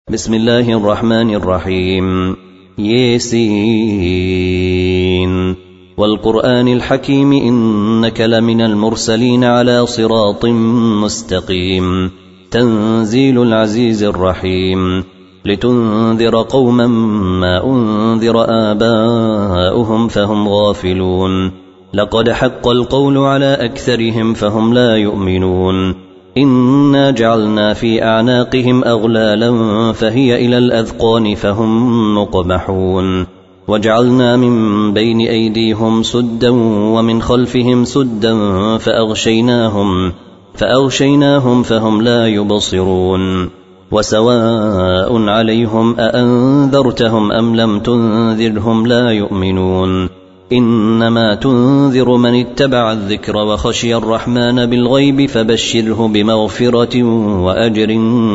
بسم الله الرحمن الرحيم. ياسين والقرآن الحكيم إنك لمن المرسلين على صراط مستقيم. تنزيل العزيز الرحيم. لتنذر قوما ما أنذر آباؤهم فهم غافلون. لقد حق القول على أكثرهم فهم لا يؤمنون. إنا جعلنا في أعناقهم أغلالا فهي إلى الأذقان فهم مقمحون. وجعلنا من بين أيديهم سدا ومن خلفهم سدا فأغشيناهم فهم لا يبصرون. وسواء عليهم أأنذرتهم أم لم تنذرهم لا يؤمنون. إنما تنذر من اتبع الذكر وخشي الرحمن بالغيب فبشره بمغفرة وأجر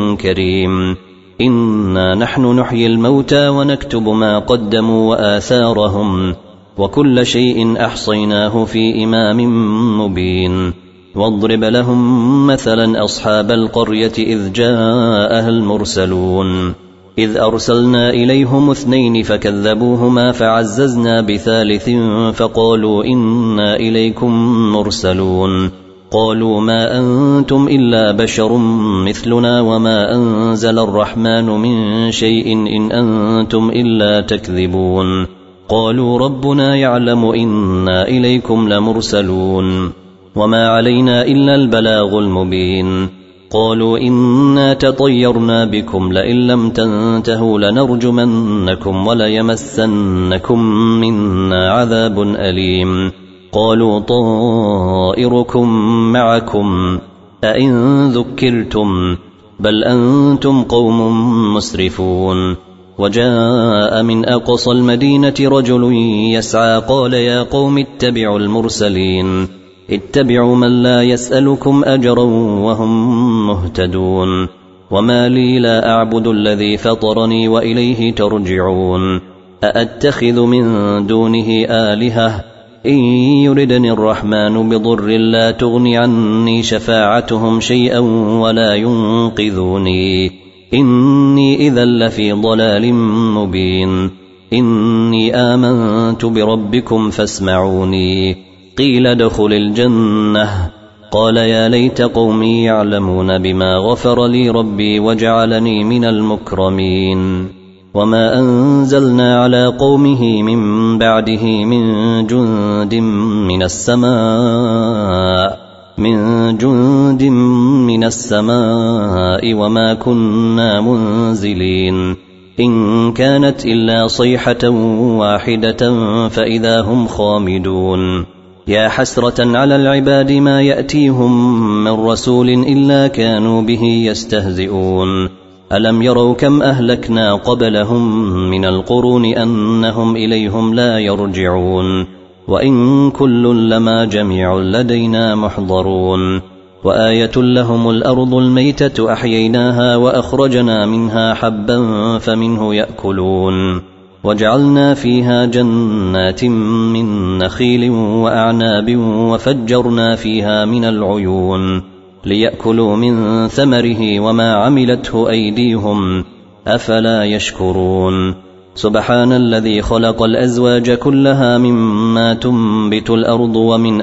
كريم. إنا نحن نحيي الموتى ونكتب ما قدموا وآثارهم وكل شيء أحصيناه في إمام مبين. واضرب لهم مثلا أصحاب القرية إذ جاءها المرسلون إذ أرسلنا إليهم 2 فكذبوهما فعززنا بثالث فقالوا إنا إليكم مرسلون. قالوا ما أنتم إلا بشر مثلنا وما أنزل الرحمن من شيء إن أنتم إلا تكذبون. قالوا ربنا يعلم إنا إليكم لمرسلون وما علينا إلا البلاغ المبين. قالوا إنا تطيرنا بكم لئن لم تنتهوا لنرجمنكم وليمسنكم منا عذاب أليم. قالوا طائركم معكم أئن ذكرتم بل أنتم قوم مسرفون. وجاء من أقصى المدينة رجل يسعى قال يا قوم اتبعوا المرسلين اتبعوا من لا يسألكم أجرا وهم مهتدون. وما لي لا أعبد الذي فطرني وإليه ترجعون. أأتخذ من دونه آلهة إن يردني الرحمن بضر لا تغني عني شفاعتهم شيئا ولا ينقذوني. إني إذا لفي ضلال مبين. إني آمنت بربكم فاسمعوني. قيل ادخل الجنة قال يا ليت قومي يعلمون بما غفر لي ربي وجعلني من المكرمين. وما أنزلنا على قومه من بعده من جند من السماء وما كنا منزلين. إن كانت إلا صيحة واحدة فإذا هم خامدون. يا حسرة على العباد ما يأتيهم من رسول إلا كانوا به يستهزئون. ألم يروا كم أهلكنا قبلهم من القرون أنهم إليهم لا يرجعون. وإن كل لما جميع لدينا محضرون. وآية لهم الأرض الميتة أحييناها وأخرجنا منها حبا فمنه يأكلون. وجعلنا فيها جنات من نخيل وأعناب وفجرنا فيها من العيون ليأكلوا من ثمره وما عملته أيديهم أفلا يشكرون. سبحان الذي خلق الأزواج كلها مما تنبت الأرض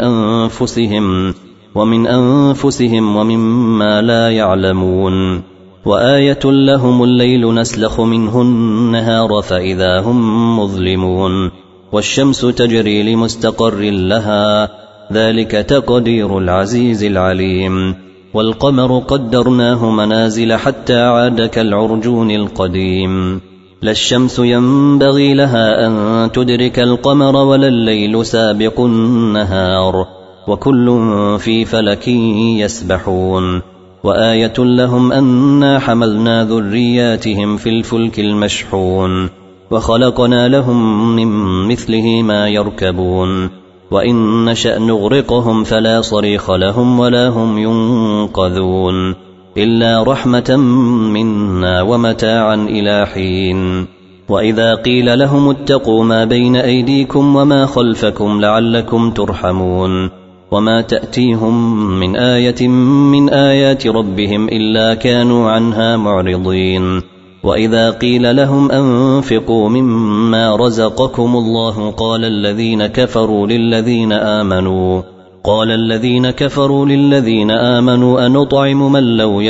ومن أنفسهم ومما لا يعلمون. وآية لهم الليل نسلخ منه النهار فإذا هم مظلمون. والشمس تجري لمستقر لها ذلك تقدير العزيز العليم. والقمر قدرناه منازل حتى عاد كالعرجون القديم. لا الشمس ينبغي لها أن تدرك القمر ولا الليل سابق النهار وكل في فلك يسبحون. وآية لهم أنا حملنا ذرياتهم في الفلك المشحون وخلقنا لهم من مثله ما يركبون. وإن نشأ نغرقهم فلا صريخ لهم ولا هم ينقذون إلا رحمة منا ومتاعا إلى حين. وإذا قيل لهم اتقوا ما بين أيديكم وما خلفكم لعلكم ترحمون. وما تأتيهم من آية من آيات ربهم إلا كانوا عنها معرضين. وإذا قيل لهم أنفقوا مما رزقكم الله قال الذين كفروا للذين آمنوا أنطعم من لو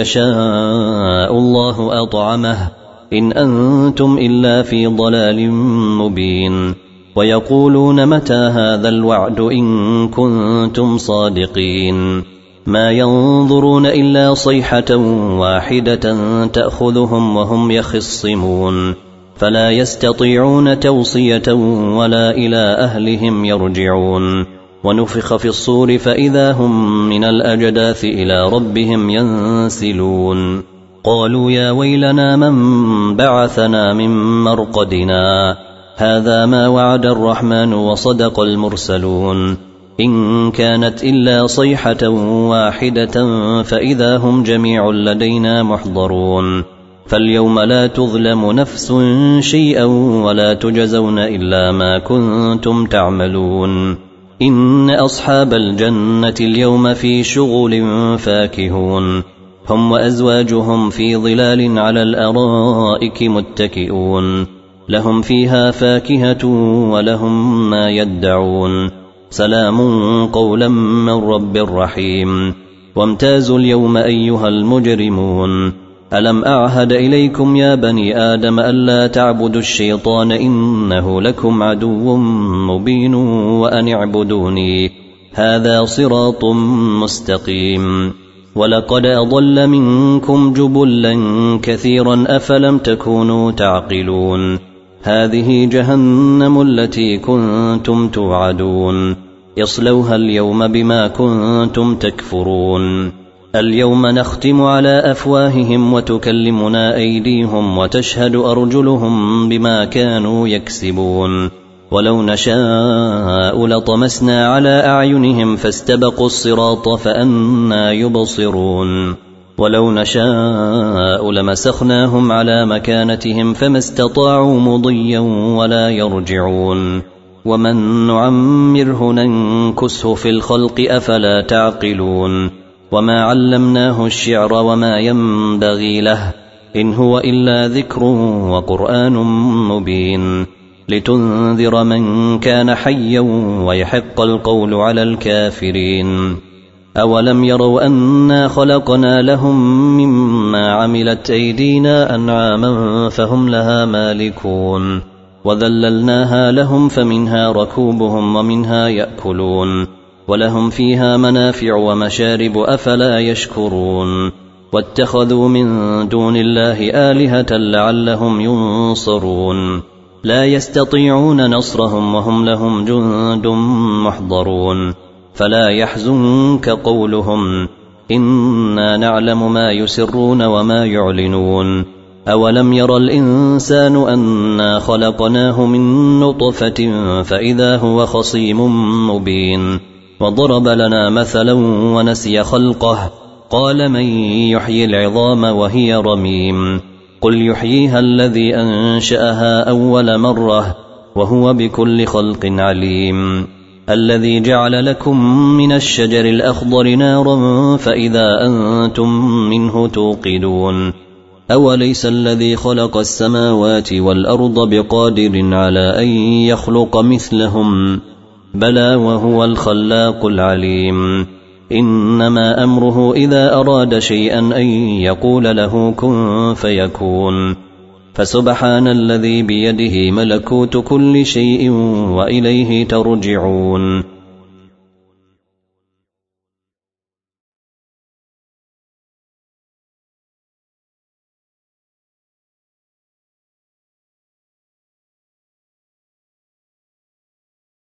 يشاء الله أطعمه إن أنتم إلا في ضلال مبين ويقولون متى هذا الوعد إن كنتم صادقين ما ينظرون إلا صيحة واحدة تأخذهم وهم يخصمون فلا يستطيعون توصية ولا إلى أهلهم يرجعون ونفخ في الصور فإذا هم من الأجداث إلى ربهم ينسلون قالوا يا ويلنا من بعثنا من مرقدنا هذا ما وعد الرحمن وصدق المرسلون إن كانت إلا صيحة واحدة فإذا هم جميع لدينا محضرون فاليوم لا تظلم نفس شيئا ولا تجزون إلا ما كنتم تعملون إن أصحاب الجنة اليوم في شغل فاكهون هم وأزواجهم في ظلال على الأرائك متكئون لهم فيها فاكهة ولهم ما يدعون سلام قولا من رب رحيم وامتازوا اليوم أيها المجرمون ألم أعهد إليكم يا بني آدم ألا تعبدوا الشيطان إنه لكم عدو مبين وأن اعبدوني هذا صراط مستقيم ولقد أضل منكم جبلا كثيرا أفلم تكونوا تعقلون هذه جهنم التي كنتم توعدون يصلوها اليوم بما كنتم تكفرون اليوم نختم على أفواههم وتكلمنا أيديهم وتشهد أرجلهم بما كانوا يكسبون ولو نشاء لطمسنا على أعينهم فاستبقوا الصراط فأنى يبصرون ولو نشاء لمسخناهم على مكانتهم فما استطاعوا مضيا ولا يرجعون ومن نعمره ننكسه في الخلق أفلا تعقلون وما علمناه الشعر وما ينبغي له إن هو إلا ذكر وقرآن مبين لتنذر من كان حيا ويحق القول على الكافرين أولم يروا أنا خلقنا لهم مما عملت أيدينا أنعاما فهم لها مالكون وذللناها لهم فمنها ركوبهم ومنها يأكلون ولهم فيها منافع ومشارب أفلا يشكرون واتخذوا من دون الله آلهة لعلهم ينصرون لا يستطيعون نصرهم وهم لهم جند محضرون فلا يحزنك قولهم إنا نعلم ما يسرون وما يعلنون أولم ير الإنسان أنا خلقناه من نطفة فإذا هو خصيم مبين وضرب لنا مثلا ونسي خلقه قال من يحيي العظام وهي رميم قل يحييها الذي أنشأها أول مرة وهو بكل خلق عليم الذي جعل لكم من الشجر الأخضر نارا فإذا أنتم منه توقدون أوليس الذي خلق السماوات والأرض بقادر على أن يخلق مثلهم بلى وهو الخلاق العليم إنما أمره إذا أراد شيئا أن يقول له كن فيكون فسبحان الذي بيده ملكوت كل شيء وإليه ترجعون